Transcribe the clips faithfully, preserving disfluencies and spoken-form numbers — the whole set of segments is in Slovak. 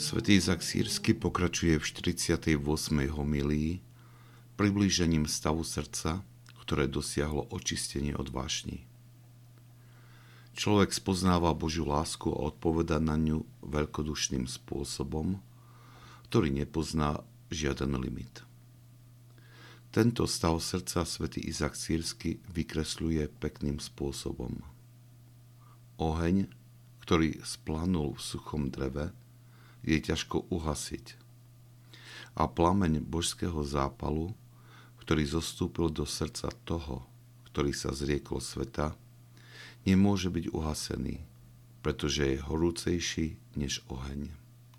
Svätý Izák Sýrsky pokračuje v štyridsiatej ôsmej homílii priblížením stavu srdca, ktoré dosiahlo očistenie od vášni. Človek spoznáva Božiu lásku a odpoveda na ňu veľkodušným spôsobom, ktorý nepozná žiaden limit. Tento stav srdca svätý Izák Sýrsky vykresľuje pekným spôsobom. Oheň, ktorý splanul v suchom dreve, je ťažko uhasiť. A plameň božského zápalu, ktorý zostúpil do srdca toho, ktorý sa zriekol sveta, nemôže byť uhasený, pretože je horúcejší než oheň.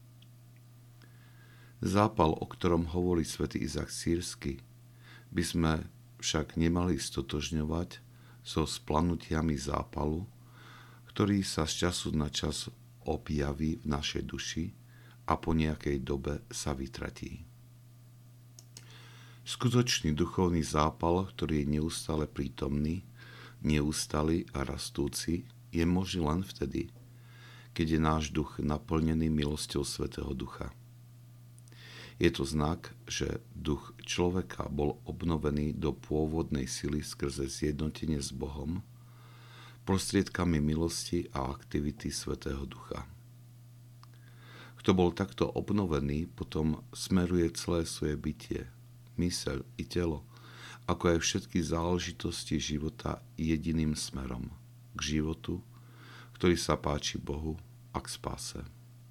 Zápal, o ktorom hovorí svätý Izák Sýrsky, by sme však nemali stotožňovať so splanutiami zápalu, ktorý sa z času na čas objaví v našej duši a po nejakej dobe sa vytratí. Skutočný duchovný zápal, ktorý je neustále prítomný, neustály a rastúci, je možný len vtedy, keď je náš duch naplnený milosťou Svätého Ducha. Je to znak, že duch človeka bol obnovený do pôvodnej sily skrze zjednotenie s Bohom, prostriedkami milosti a aktivity Svätého Ducha. Kto bol takto obnovený, potom smeruje celé svoje bytie, myseľ i telo, ako aj všetky záležitosti života jediným smerom, k životu, ktorý sa páči Bohu a k spáse.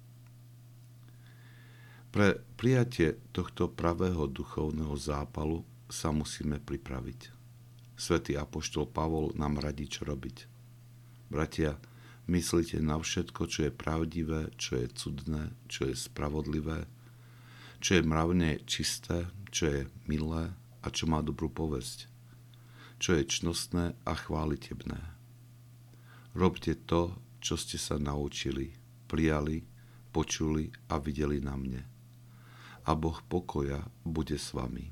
Pre prijatie tohto pravého duchovného zápalu sa musíme pripraviť. Svätý apoštol Pavol nám radí, čo robiť. Bratia, myslite na všetko, čo je pravdivé, čo je cudné, čo je spravodlivé, čo je mravne čisté, čo je milé a čo má dobrú povesť, čo je čnostné a chválitebné. Robte to, čo ste sa naučili, prijali, počuli a videli na mne. A Boh pokoja bude s vami.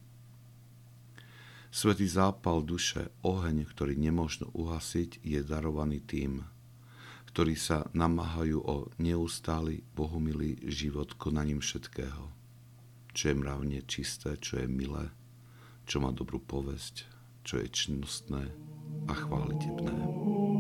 Svätý zápal duše, oheň, ktorý nemožno uhasiť, je darovaný tým, ktorí sa namáhajú o neustály bohumilý život konaním všetkého, čo je mravne čisté, čo je milé, čo má dobrú povesť, čo je čnostné a chválitebné.